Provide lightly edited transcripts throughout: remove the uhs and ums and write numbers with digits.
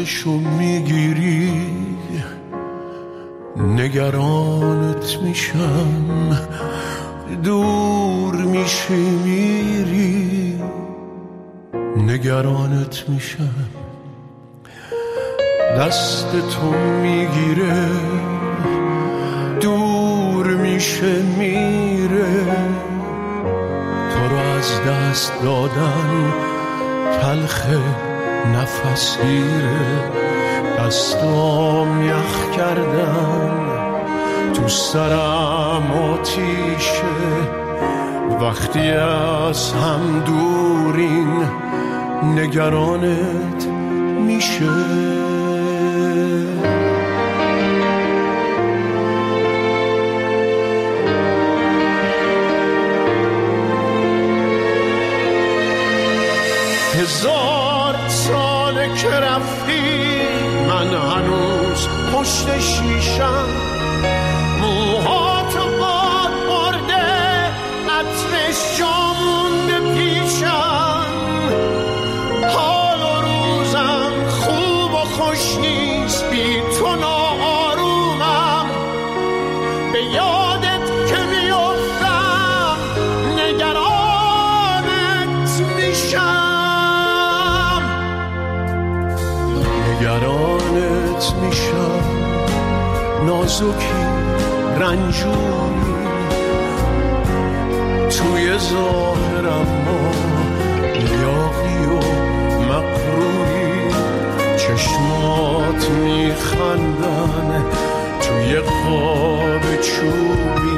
دستشو میگیری نگرانت میشم، دور میشی میری نگرانت میشم. دست تو میگیره دور میشه میره، تو رو از دست دادن تلخه نفس گیره. دستام یخ کردن تو سرم آتیشه، وقتی از هم دورین نگرانت میشه. هزار ساله که رفتی من هنوز پشت شیشم، موهاتو باد برده عطرش جا مونده پیشم. حال و روزم خوب و خوش نیست بی تو ناآرومم، به یادت که میافتم نگرانت میشم. نگرانت میشم، نازکی رنجوری توی ظاهرم ما لیاقی و مقروری. چشمات میخندن توی قاب چوبی،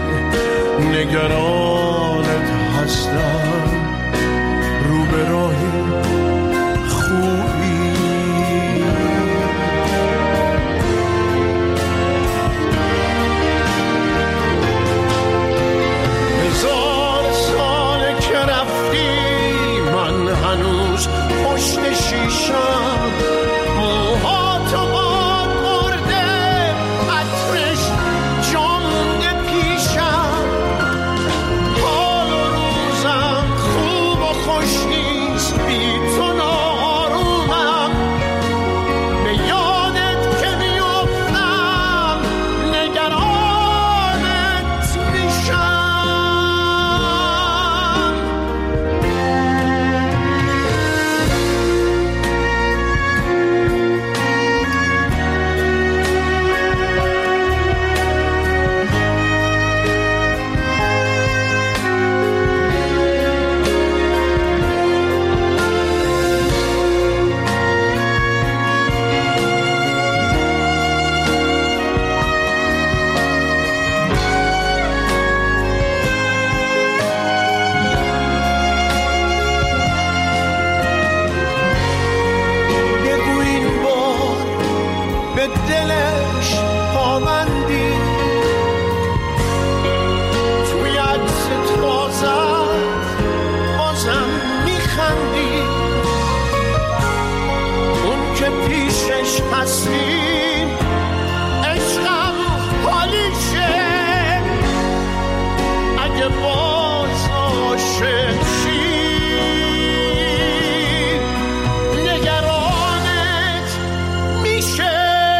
نگرانت هستم رو به راهی خوبی. پشت شیشم موهاتو باد برده عطرش جا مونده پیشم. حال و روزم خوب و خوش نیست بی تو ناآرومم، به یادت که میافتم نگرانت میشم. دلش پامندی توی عکس تازت بازم میخندی، اون که پیشش هستی عشقم حالیشه. اگه باز عاشق شی نگرانت میشه.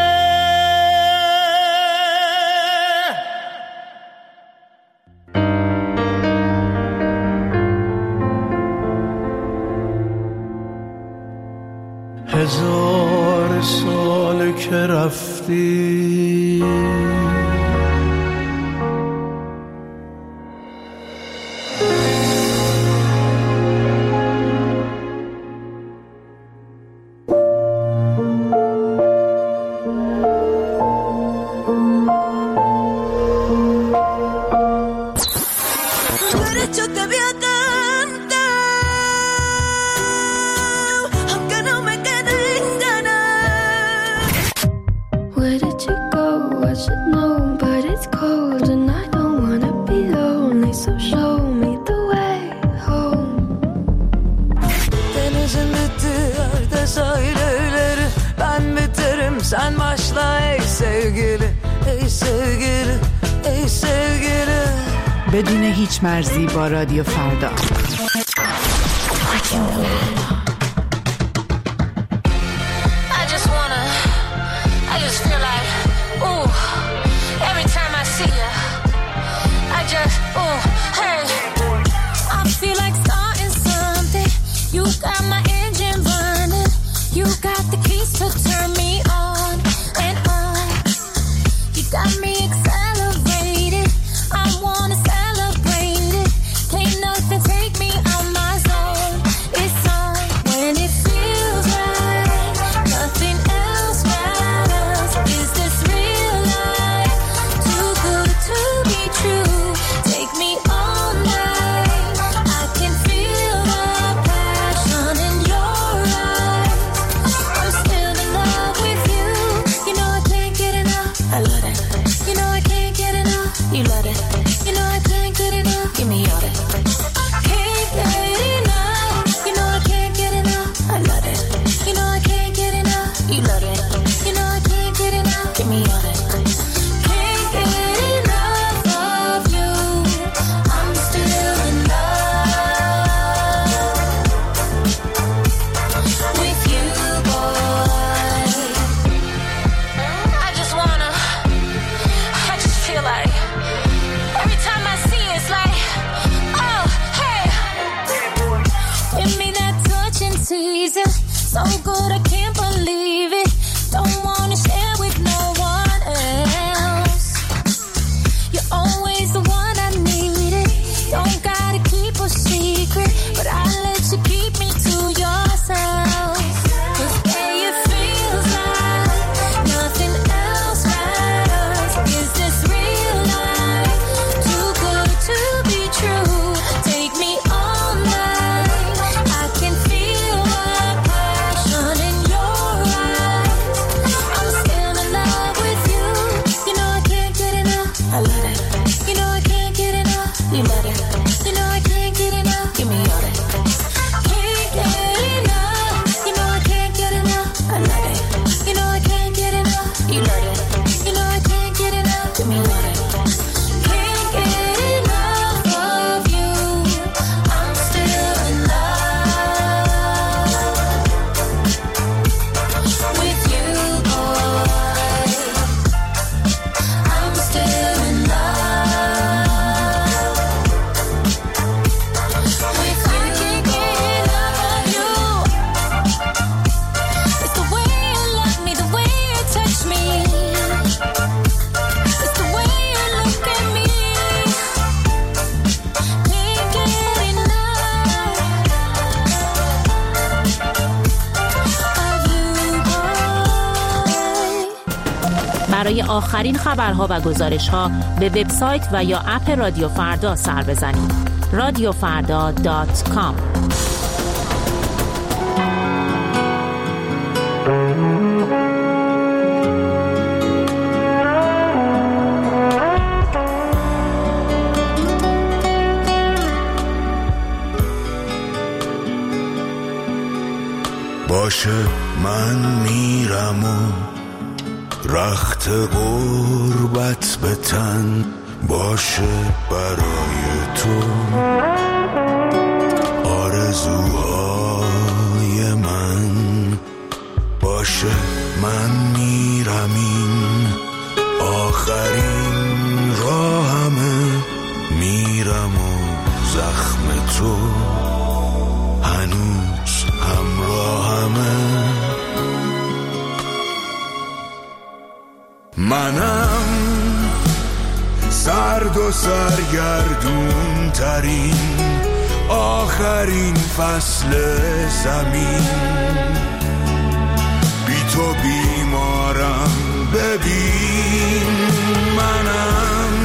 هزار سال که رفتی sen başla ey sevgili, ey sevgili, ey sevgili. بدون هیچ مرزی با رادیو فردا. I just good, I can't believe it. Don't wanna share with no one else. You're always the one I needed. Don't gotta keep a secret, but I let you keep me to yourself. 'Cause yeah, it feels like nothing else matters. Is this real life? Too good to be true. Take me all night. I can feel the passion in your eyes. I'm still in love with you. You know I can't get enough. I love it. You know I can't get enough. You love it. You know I can't get enough. Give me all that. Can't get enough. You know I can't get enough. I love it. You know I can't get enough. You love it. You know I can't get enough. Give me all that. Can't get enough of you. I'm still in love with you, boy. I'm still in love with you. I can't get enough of you. It's the way you love me, the way you touch me. It's the way you look at me. Can't get enough of you, boy. برای آخرین خبرها و گزارش‌ها به وبسایت و یا اپ رادیو فردا سر بزنید. radiofarda.com. باشه من میرم و رخت غربت به تن باشه برای تو آرزوهای من باشه من میرم این آخرین راهمه میرم و زخم تو هنوز همراهمه منم سرد و سرگردون ترین آخرین فصل زمین بی تو بیمارم ببین منم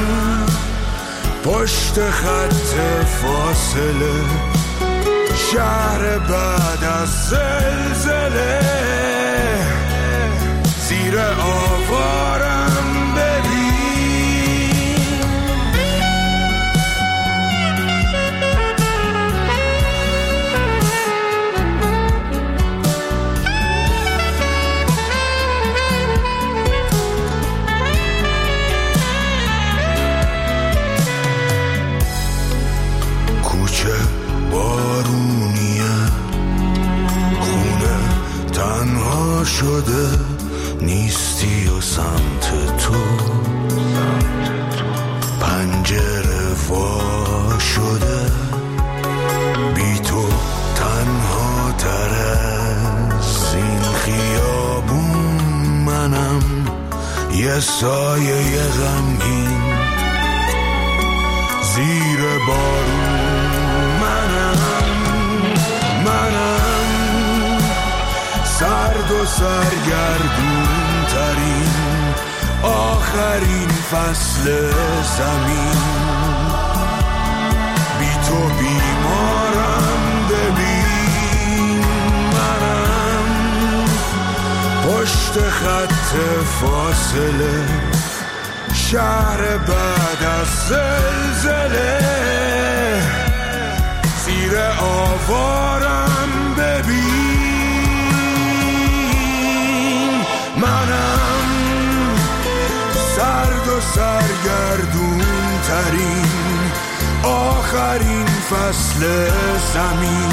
پشت خط فاصله شهر بعد از زلزله زیر آوارم ببین کوچه بارونیه خونه تنها شده نیستی و سمت تو پنجره وا شده بی تو تنها تر از این خیابون منم یه سایه غمگین زیر بارون منم سرد و سرگردون ترین آخرین فصل زمین بی تو بیمارم ببین منم پشت خط فاصله شهر بعد از زلزله زیر آوارم ببین منم سرد و سرگردون ترین آخرین فصل زمین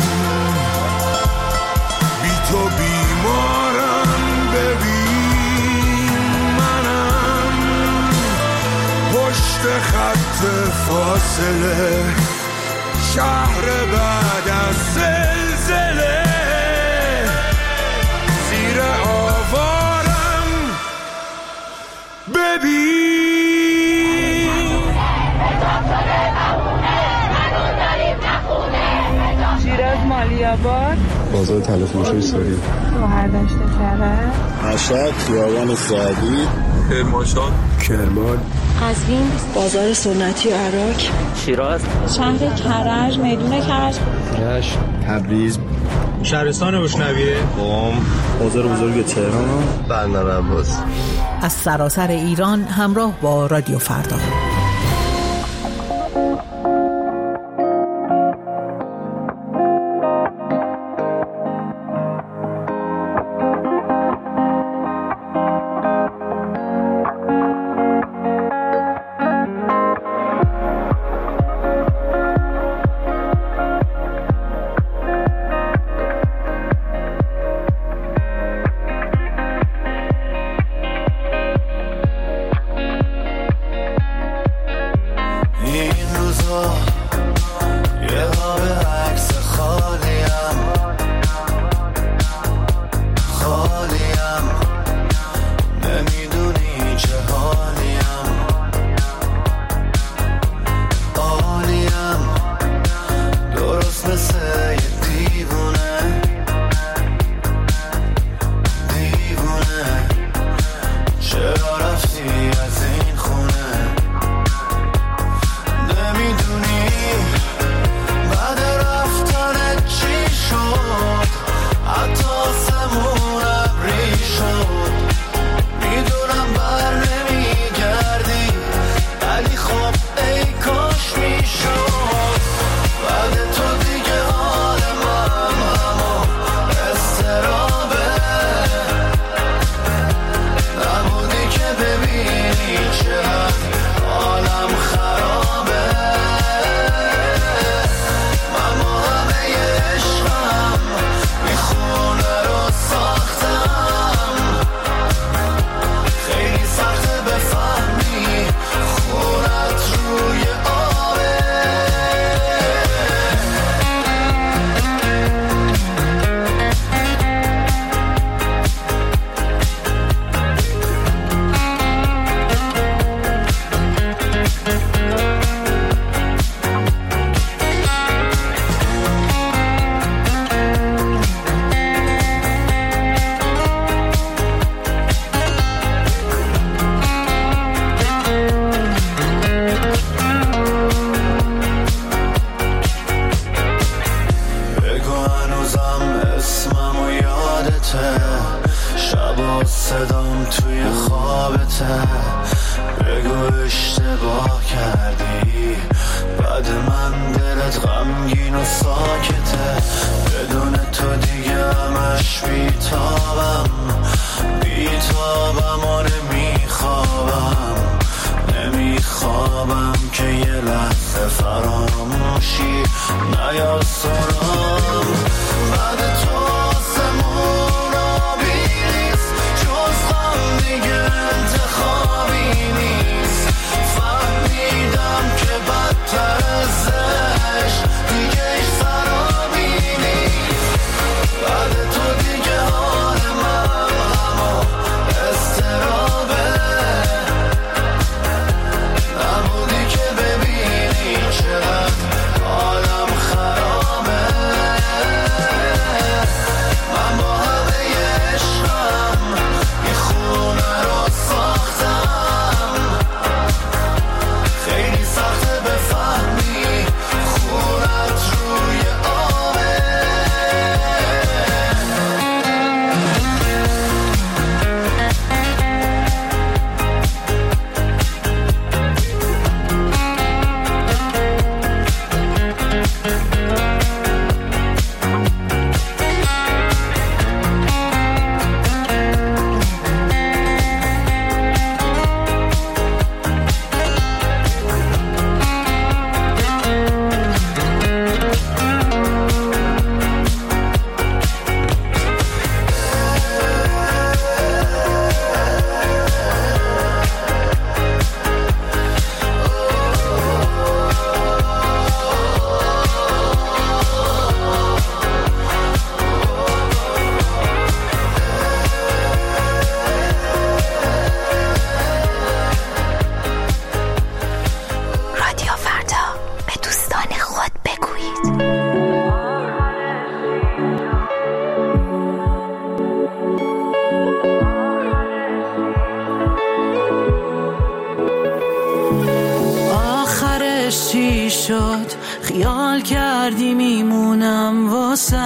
بی تو بیمارم ببین منم پشت خط فاصله شهر بعد از زلزله آباد، بازار طلا فروشی سوری، گوهردشت کرج، مشهد، خیابان سعدی، کرمانشاه، کرمان، قزوین، بازار سنتی عراق، شیراز، شهر کرج، میدون کرج، رشت، تبریز، شهرستان بوشنویه، قم، بازار بزرگ تهران، بندر عباس. از سراسر ایران همراه با رادیو فردا. کردی میمونم واسط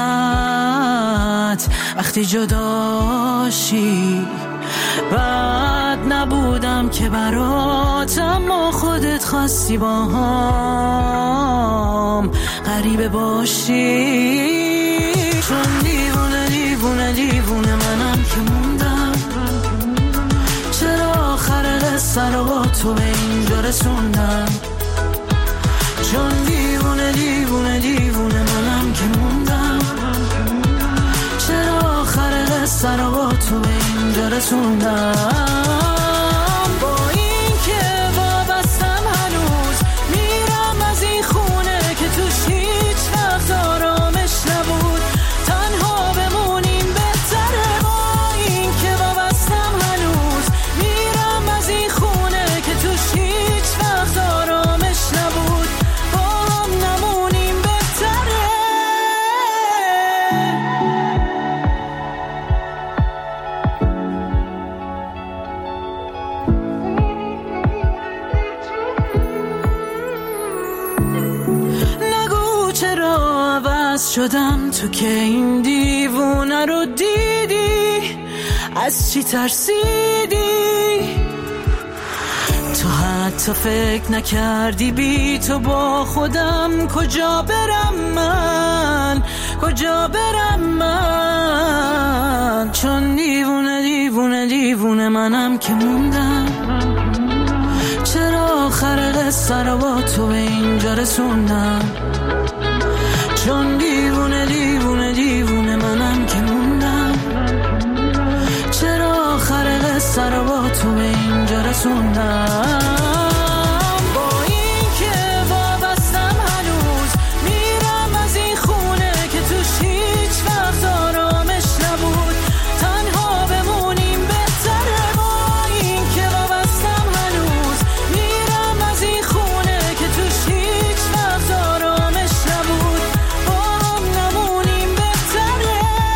وقتی جداشی. بعد نبودم که برات اما خودت خواستی با هم غریبه باشی. چون دیوونه دیوونه دیوونه منم که موندم، چرا آخر قصه رو با تو به اینجا رسوندم. چون دیوونه دیوونه دیوونه منم که موندم، چرا آخر قصه رو با تو به اینجا رسوندم. با این که وابستم هنوز میرم از این خونه که توش هیچ وقت آرامش نبود. تنها بمونیم بهتره. با این که وابستم هنوز میرم از این خونه که توش هیچ وقت آرامش نبود. با هم نمونیم بهتره. نگو چرا عوض شدم تو که این دیوونه رو دیدی. از چی ترسیدی؟ تو حتی فکر نکردی بی تو با خودم کجا برم من، کجا برم من. چون دیوونه دیوونه دیوونه منم که موندم، چرا آخر قصه رو با تو به اینجا رسوندم. چون دیوونه دیوونه دیوونه منم که موندم، چرا آخر قصه رو با تو به اینجا رسوندم. با این که وابستم هنوز میرم از این خونه که توش هیچ وقت آرامش نبود. تنها بمونیم بهتره. با این که وابستم هنوز میرم از این خونه که توش هیچ وقت آرامش نبود. با هم نمونیم بهتره.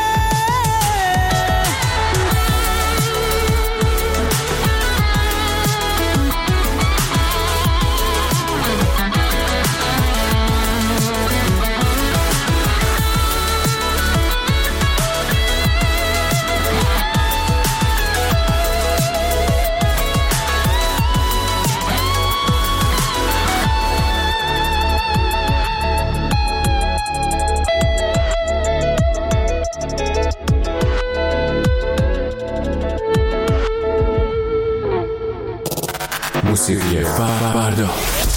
موسیقی فردا.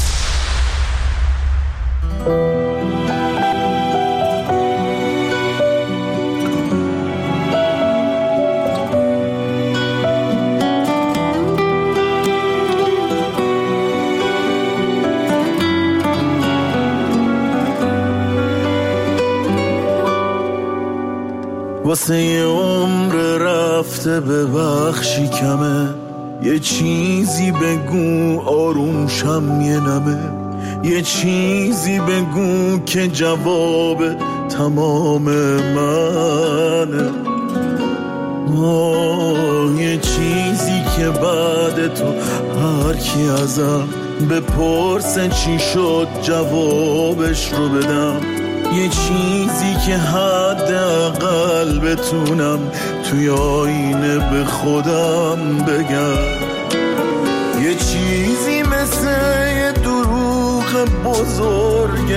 واسه یه عمر رفته ببخشی کمه. یه چیزی بگو آروم شم یه نمه. یه چیزی بگو که جواب تمام منه. یه چیزی که بعد تو هر کی ازم بپرسه چی شد جوابش رو بدم. یه چیزی که حداقل بتونم توی آینه به خودم بگم. یه چیزی مثل یه دروغ بزرگ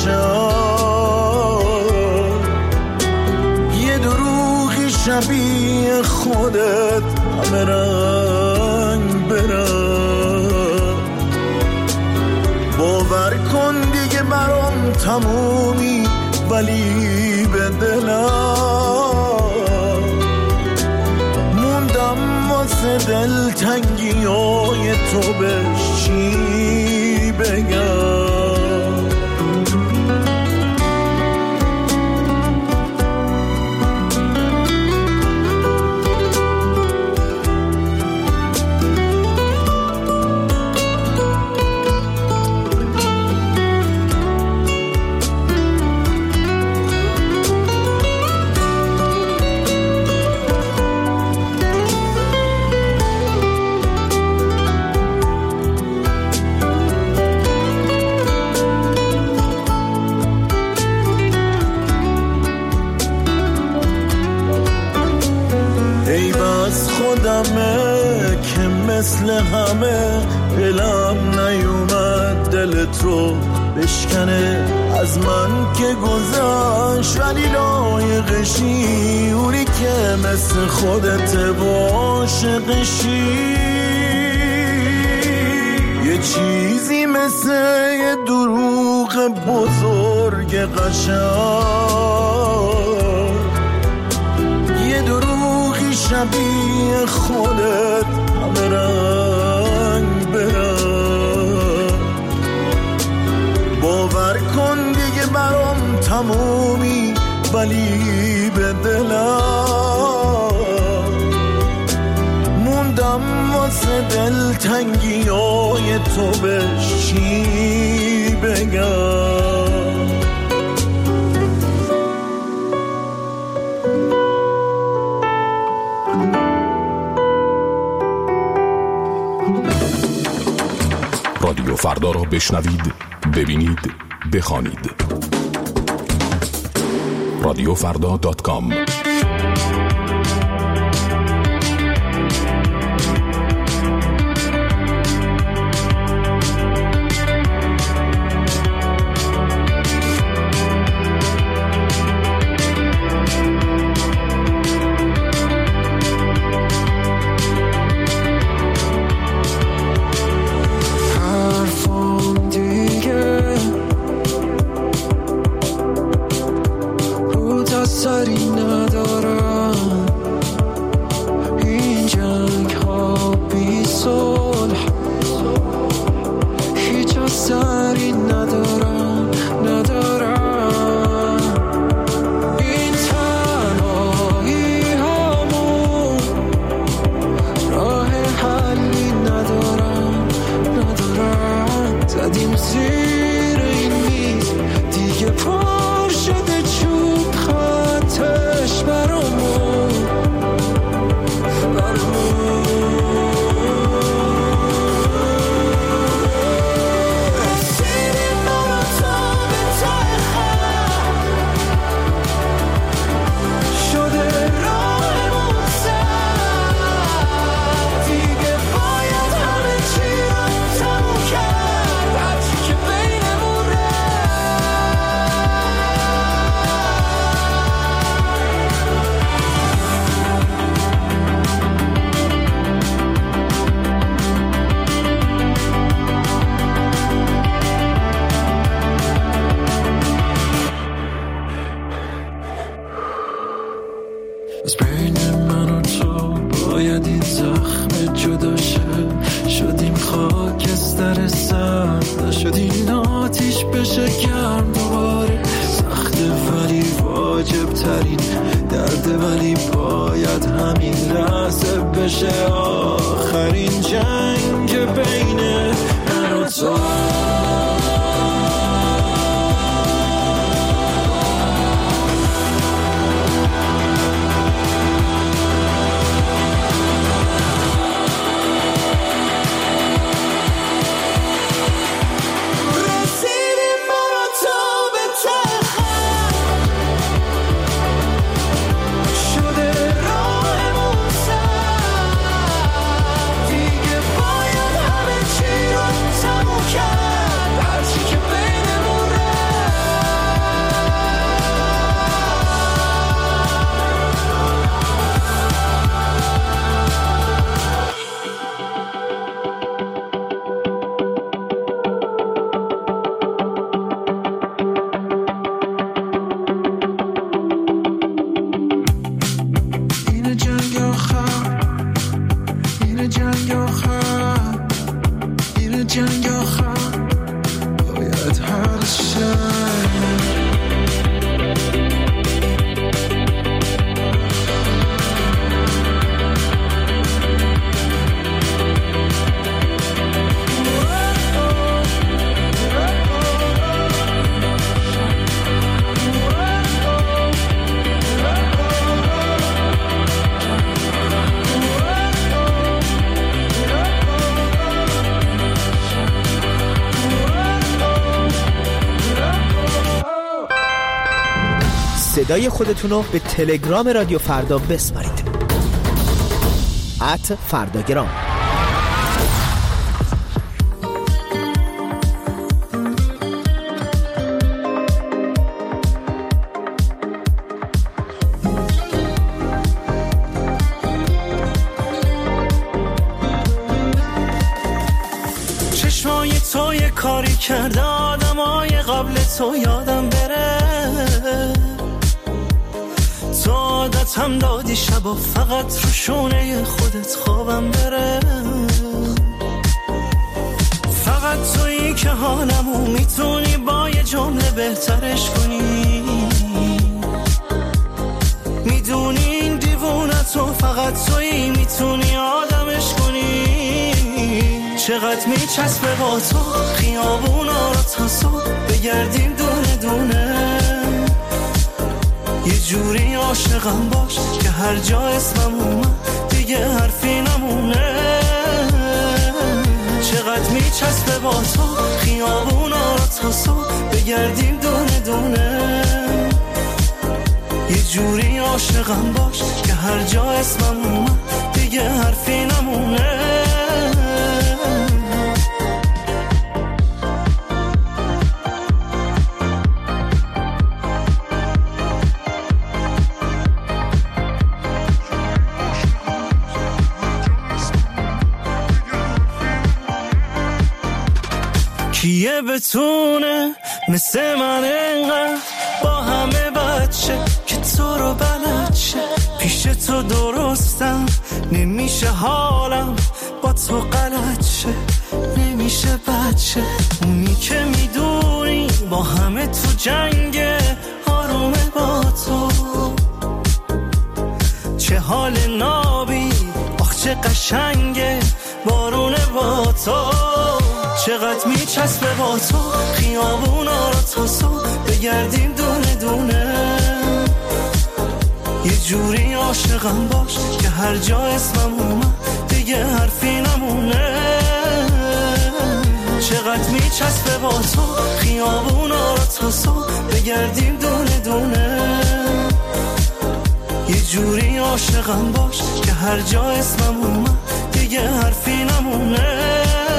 قشنگ، یه دروغی شبیه خودت همه رنگ برنگ. باور کن دیگه برام تمومی ولی به دلم موندم واسه دلتنگی‌های تو بهش چی بگم. غمه که مثل همه دلم نیومد دل تو بشکنه از من که گذشت، ولی لایقشی اونی که مثل خودت عاشقشی. یه چیزی مثل یه دروغ بزرگ قشنگ، یه دروغی شبیه خودت همه رنگ برنگ. باور کن دیگه برام تمومی، ولی به دلم موندم واسه دلتنگیای تو بهش چی بگم. رادیو فردا را بشنوید، ببینید، بخوانید. رادیوفردا.com. صدای خودتون رو به تلگرام رادیو فردا بسپارید. @فرداگرام. چشمای تو یه کاری کرده آدمای قبل تو یادم بره، تو عادتم دادی شبا فقط رو شونه خودت خوابم بره. فقط تویی که حالمو میتونی با یه جمله بهترش کنی، میدونی این دیوونتو فقط تویی میتونی آدمش کنی. چقدر میچسبه با تو خیابونا رو تا صبح بگردیم دونه دونه، یه جوری عاشقم باش که هر جا اسمم اومد دیگه حرفی نمونه. چقدر میچسبه با تو خیابونا رو تا صبح بگردیم دونه دونه، یه جوری عاشقم باش که هر جا اسمم اومد دیگه حرفی نمونه. کیه بتونه مثل من انقدر با همه بچه که تو رو بلد شه، پیش تو درستم نمیشه حالم با تو غلط شه، نمیشه بچه اونی که میدونی با همه تو جنگه آرومه با تو، چه حال نابی آخ چه قشنگه بارونه با تو. چقدر میچسبه با تو خیابونا رو تا صبح بگردیم دونه دونه، یه جوری عاشقم باش که هر جا اسمم اومد دیگه حرفی نمونه. چقدر میچسبه با تو خیابونا رو تا صبح بگردیم دونه دونه، یه جوری عاشقم باش که هر جا اسمم اومد دیگه حرفی نمونه.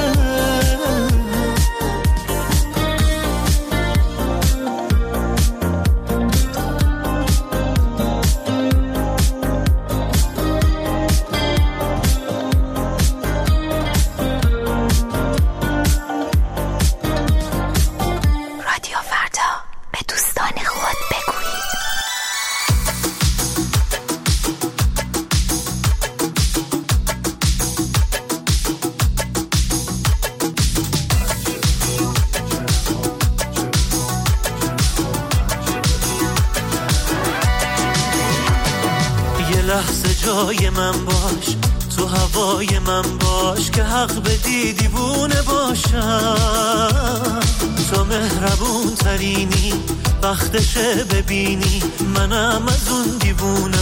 جای من باش، تو هوای من باش که حق بدی دیوونه باشم. تو مهربون ترینی وقتشه ببینی منم از اون دیوونه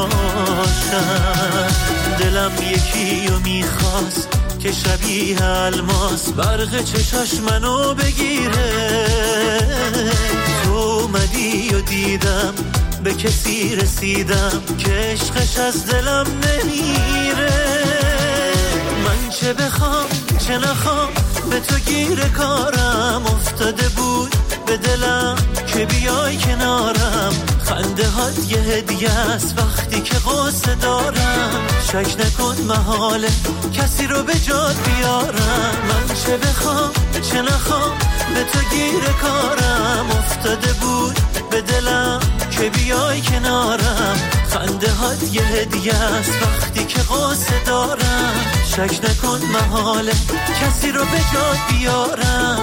هاشم. دلم یکی رو میخواست که شبیه الماس برق چشاش منو بگیره. تو اومدی و دیدم به کسی رسیدم که عشقش از دلم نمیره. من چه بخوام چه نخوام به تو گیر کارم افتاده بود به دلم که بیای کنارم. خنده هات یه هدیه است وقتی که قصه دارم. شک نکن محاله کسی رو به جات بیارم. من چه بخوام چه نخوام به تو گیر کارم افتاده بود به دلم که بیای کنارم. خنده هات یه هدیه است وقتی که قصه دارم. شک نکن محاله کسی رو به جات بیارم.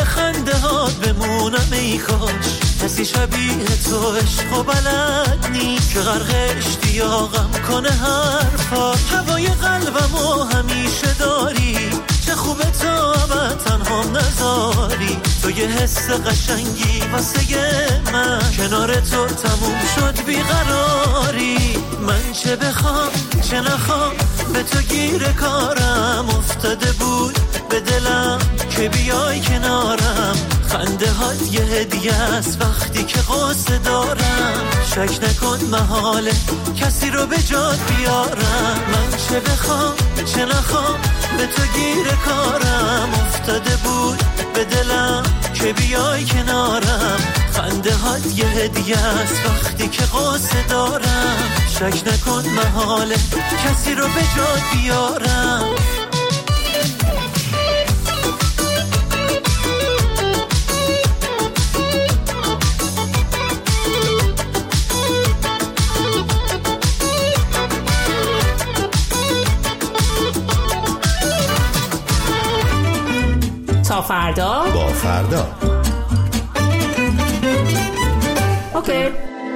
خنده ها بمونم ای کاش کسی شبیه تو عشق و بلد نیست که غرق اشتیاقم کنه حرفا هوای قلبمو همیشه داری چه خوبه تو ابد تنهام نذاری تو یه حس قشنگی واسه من کنار تو تموم شد بیقراری من چه بخوام چه نخوام به تو گیر کارم افتاده بود به دلم که بیای کنارم خنده هات یه هدیه است وقتی که قصه دارم شک نکن محاله کسی رو به جات بیارم من چه بخوام چه نخوام به تو گیر کارم افتاده بود به دلم که بیای کنارم خنده هات یه هدیه است وقتی که قصه دارم شک نکن محاله کسی رو به جات بیارم تا فردا با فردا اوکی.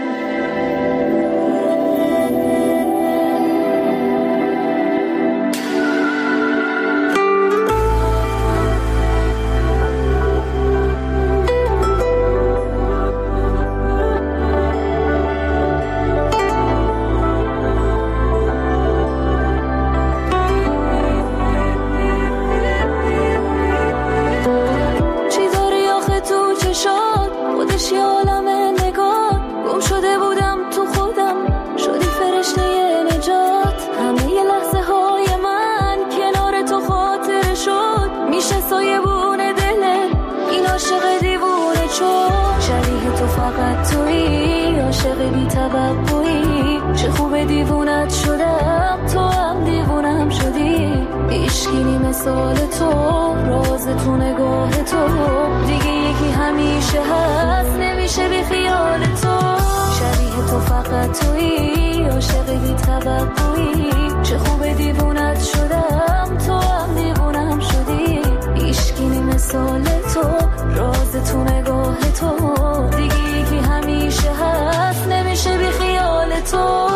چه خوب دیوونت شدم تو هم دیوونم شدی عشقی مثال تو راز تو نگاه تو دیگه یکی همیشه هست نمیشه بی خیال تو شبیه تو فقط تویی عاشق بی توقعی چه خوب دیوونت شدم تو هم دیوونم شدی عشقی مثال تو راز تو نگاه تو دیگه یکی همیشه هست نمیشه بی خیال تو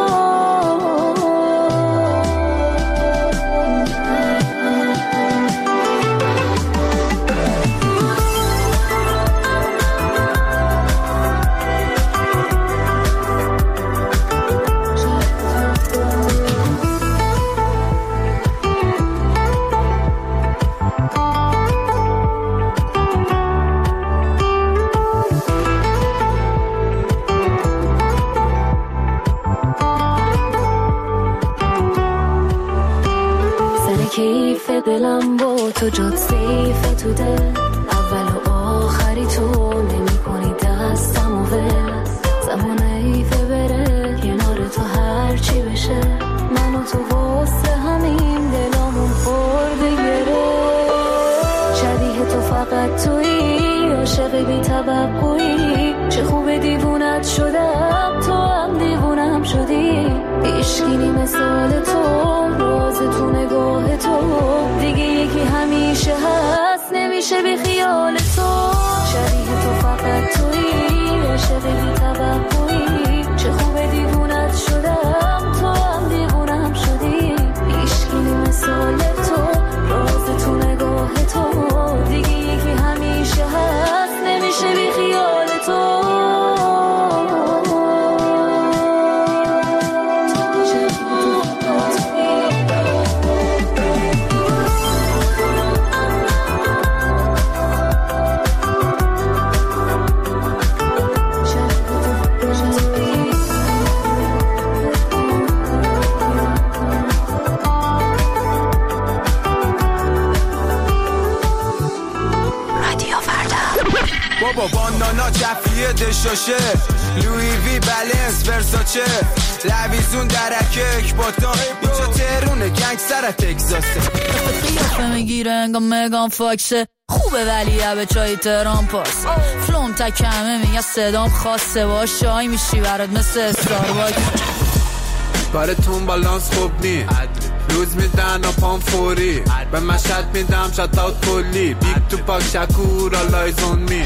کیف دلم با تو جات سیف تو دل اول و آخری تو نمی کنی دستم و ول زمان ایفه بره کنار تو هر چی بشه من و تو واسه همین دلامون خورده گره شبیه تو فقط تویی عاشق بی توقعی چه خوب دیوونت شدم تو هم دیوونم شدی عشقی مثال تو راز تو نگاه تو دیگه یکی همیشه هست نمیشه بی خیال تو شبیه تو فقط تویی عاشق بی توقعی چه خوب دیوونت شدم تو هم دیوونم شدی عشقی مثال تو راز تو نگاه تو دیگه یکی همیشه هست نمیشه بی خیال تو بابا باندانا جفیه دشاشه لوی وی بلنس ورساچه لویزون درکه اکباتا اینجا تهرونه گنگ سر تگزاسه قیافه میگیره انگام مگان فاکسه خوبه ولی به چای تهران پاس فلوم تکمه میگه صدام خاصه باش شای میشی برات مثل استارباک براتون بالانس خوب نی دوز میدن و پام فوری به مشهد میدم شتاوت کلی بیگ تو پاک شکور آلایز اون می.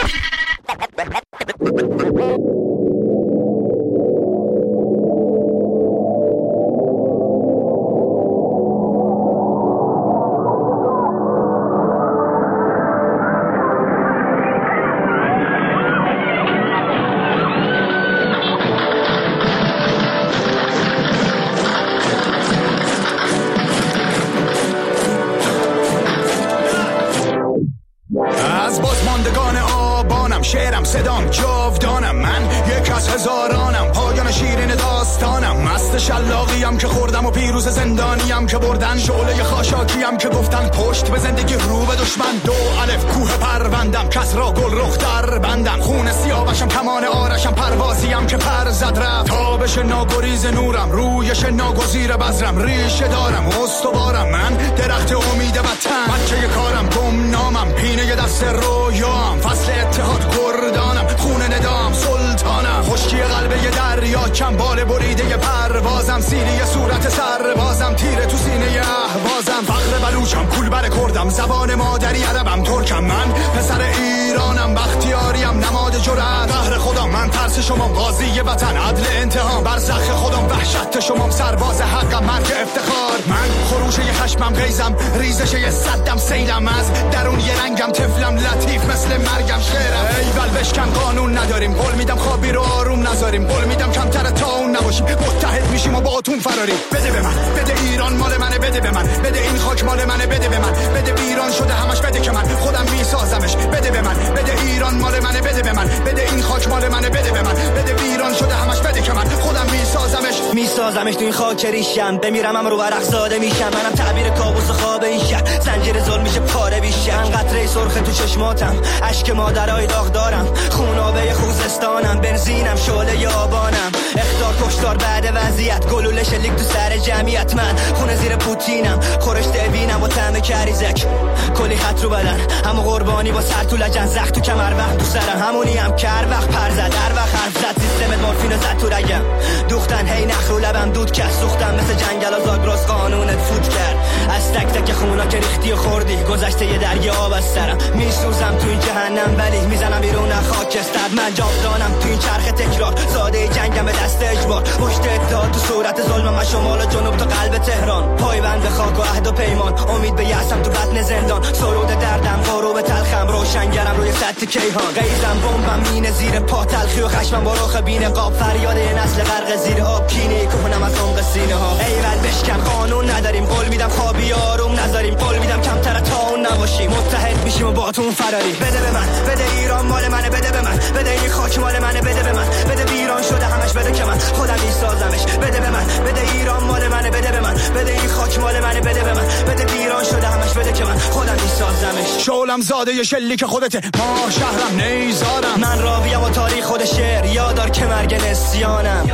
از بازماندگان آبانم، شعرم صدام جاودانم، من یک از هزارانم، پایان شیرین داستانم، مست شلاقیم که خوردم و پیروز زندانیم که بردن، شعله خاشاکیم که گفتن پشت به زندگی رو به دشمن، دو الف کوه پروندم، کس را گل رخ در بندم، خون سیاوشم کمان آرشم، پروازیم که پر زد رفت، تابش ناگریز نورم، رویش ناگزیر بذرم، ریشه دارم استوارم، من درخت امید وطن، بچه کارم گمنامم، پینه دست رویام، فصل اتحاد گردانم، خون ندام سلطانم، خشکی قلبه ی دریا، چنبال بریده ی پروازم، سیری صورت سربازم، تیره تو سینه ی اهوازم، فخر بلوچم، کولبر کردم، زبان مادری عربم، ترکم، من پسر ایرانم، بختیاریم، نماد جرأت، قهر خودم، من ترس شما، قاضی وطن، عدل انتقام، برزخ خودم، وحشت شما، سرباز حقم، مرگ افتخار، من خروش ی خشمم، غیظم، ریزش ی صدم، سیلم از درون ی رنگم، طفلم لطیف مثل مرگم، شعرم ایول بشکن، قانون نداریم، قول میدم خوابی رو آروم نذاریم، قول میدم کمتر تا اون نباشیم، متحد میشیم و با اتون فراریم، بده به من، بده ایران مال منه، بده به من، بده این خاک مال منه، بده به من، بده ویران شده همش، بده که من خودم میسازمش، بده به من، بده ایران مال منه، بده به من، بده این خاک مال منه، بده به من، بده ویران شده همش، بده که من خودم میسازمش تو این خاک ریشم، بمیرم هم رو ورق زاده میشم، منم تعبیر کابوس خواب این شهر، زنجیر ظلم میشه پاره بیشم، قطره سرخ تو چشماتم، اشک مادرای داغ دارم، خونابه خوزستانم، بنزینم، شعله آبانم، اخطار کشتار بعد وضعیت، گلوله شلیک تو سر جمعیت، من خونه زیر پوتینم، خورش دوینم با طعم کریزک، کلی خط رو بدن، همو قربانی با سر تو لجن، زخم تو کمر وقت تو سرم، همونی هم که هر وقت پر زد، هر وقت حرف زد، سیستم مورفین زد تو رگم، دوختن هی نخ رو لبم دود کرد، سوختم مثل جنگل و زاگرس، قانونت فوت کرد، از تک تک خونا که ریختی و خوردی، گذشته یه درگی آب از سرم، میسوزم تو این جهنم ولی میزنم بیرون خاکستر، من جاودانم تو این چرخ تکرار، زاده جنگم به دست اجبار، پشت اتحاد تو صورت ظلم، من شمال و جنوب تا قلب تهران، پایبند به خاک و عهد و پیمان، امید به یأسم تو بطن زندان، سرود دردم، غروب تلخم، روشنگرم روی سطح کیهان، غیظم، بمبم، مینه زیر پا، تلخی و خشمم با رخ بین قاب، فریاد یه نسل غرق زیر آب، کینه کهنم از عمق سینه ها، ایول بشکن، قانون نداریم، قول میدم خوابی آروم نذاریم، قول میدم کمتر تا اون نباشیم، متحد میشیم و با اتون فراری، بده به من، بده ایران مال منه، بده به من، بده این خاک مال منه، بده به من، بده ویران شده همش، بده که من خودم میسازمش، بده به من، بده ایران مال منه، بده به من، بده این خاک مال منه، بده به من، بده ویران شده همش، بده که من خودم میسازمش، شعلم زاده ی شلیک خودته، ما شهرم نیزارم، من راویم و تاریخ خود شعر، یادار که مرگ نسیانم،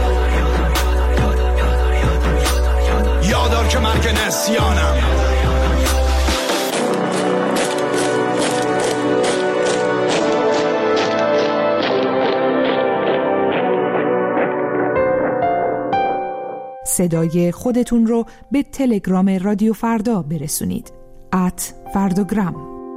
یادار که مرگ نسیانم. صدای خودتون رو به تلگرام رادیو فردا برسونید. @فرداگرام.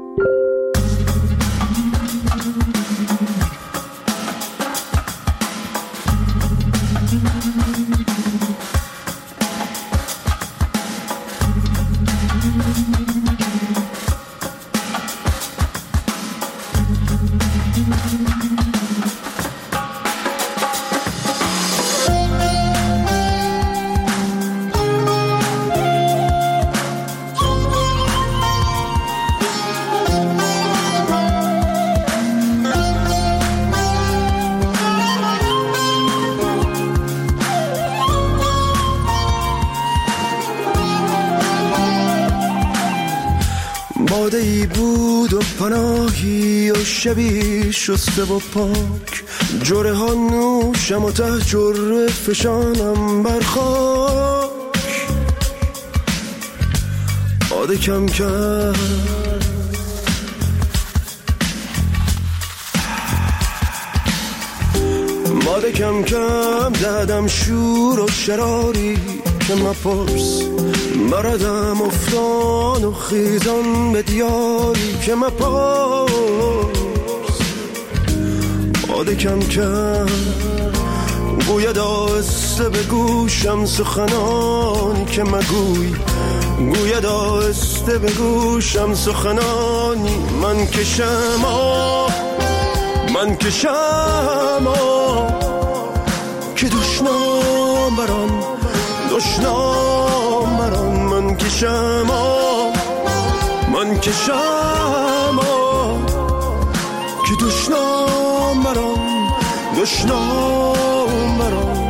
باده‌ای بود و پناهی و شبی شسته و پاک، جره ها نوشم و ته جره فشانم بر خاک، باده کم کرد باده کم کم دادم شور و شراری که مپرس بردم افتان و خیزان به دیاری که مپاس باده کم کم گوید آهسته به گوشم سخنانی که مگوی گوید آهسته به گوشم سخنانی من کشم من کشم که دشنام بران دشنام بران من کشم من کشم که دشنام بران دشنام بران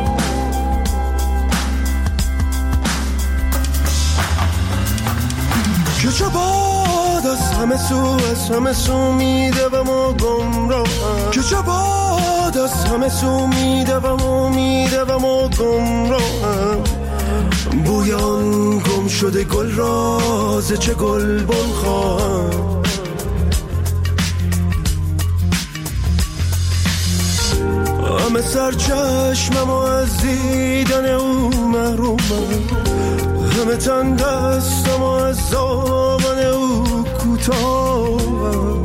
که چه باد از همه سو میدوم و گمراهم که چه باد از همه سو میدوم و گمراهم بویان گم شده گل راز چه گل بن خواهم همه سر چشمم و از دیدن او محرومم همه تن دستم و از دامن او کوتاهم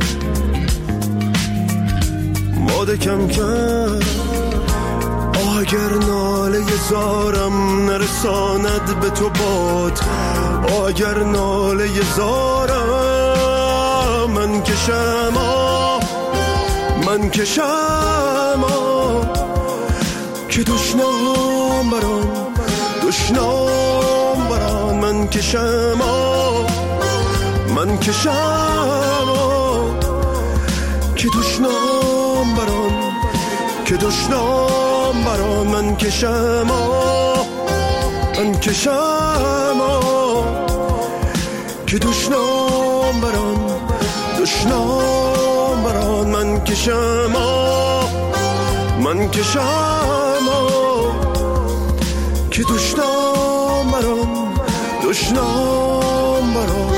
باده کم کم اگر ناله زارم نرساند به تو باد اگر ناله زارم من کشم من کشم که دشنام بران دشنام بران من کشم من کشم که دشنام بران که دشنام بران من کشم من کشم که دشنام بران دشنام بران من کشم من کشم که دشنام بران دشنام بران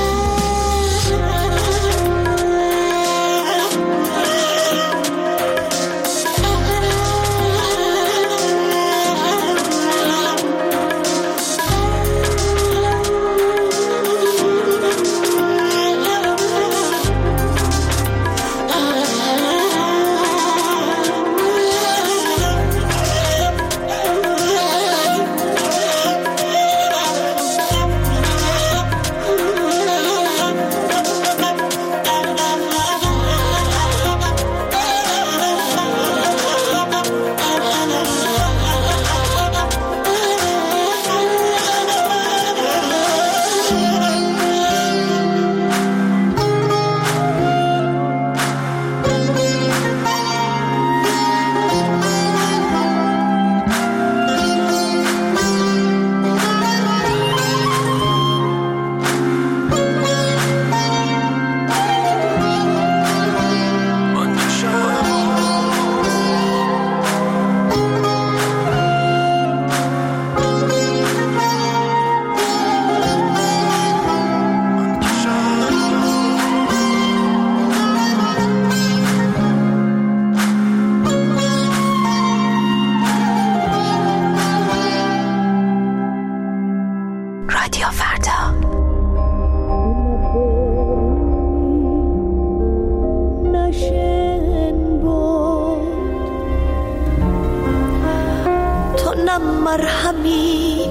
مرهمی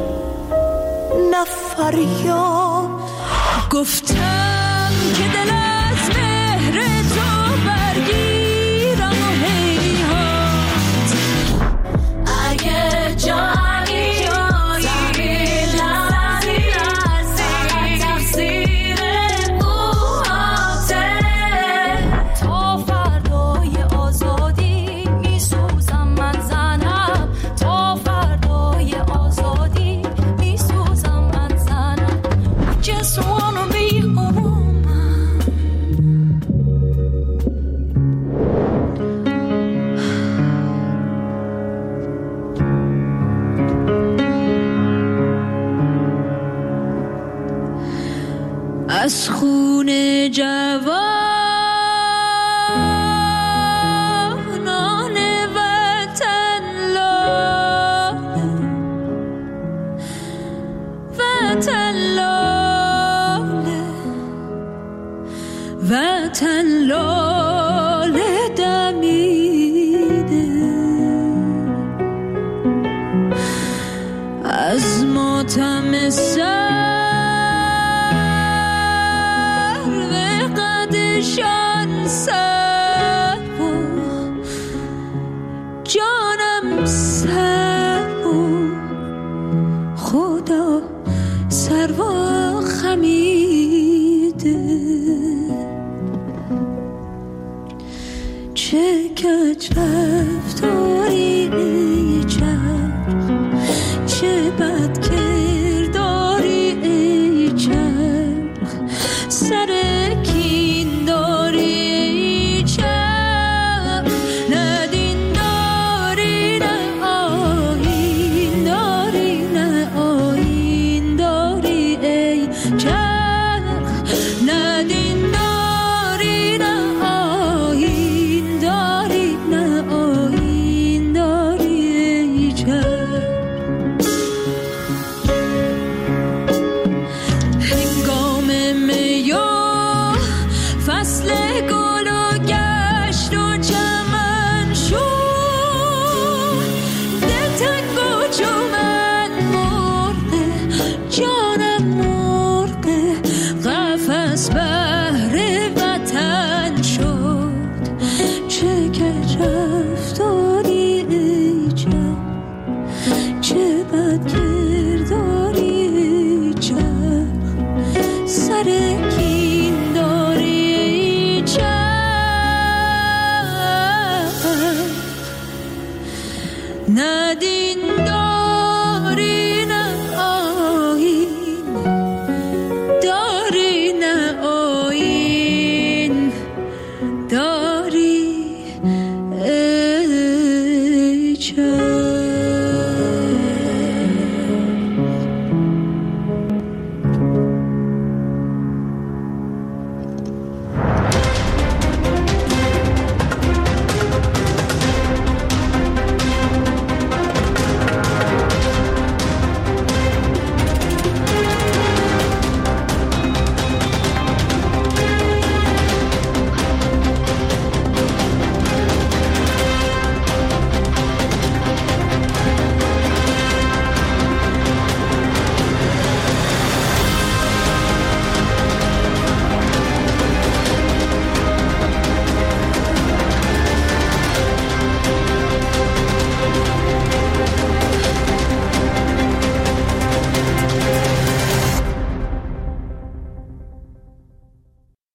نفریاد گفتم که دل از مهر تو برگیرم و هیهات اگه جایی تفسیر اوهاته تا فردای آزادی میسوزم من زنم تا فردای آزادی میسوزم من زنم just wanna be a woman از خون جوانان وطن لا وطن لاله دمیده از ماتم سر به قدشان سر و جانم سر و خدا سر و خمیده چه کج رفتاری ای چرخ چه بد کرداری ای چرخ سر کین داری ای چرخ نه دین داری نه آیین داری نه آیین داری ای چرخ نه دین داری نه آیین داری نه آیین داری ای چرخ هنگام میو فصل گل و گشت و چمن شد دل تنگ و چومن مرغ جانم مرغ قفس بهر وطن شد چه کج رفتاری ای جان چه بد کرداری ای جان سر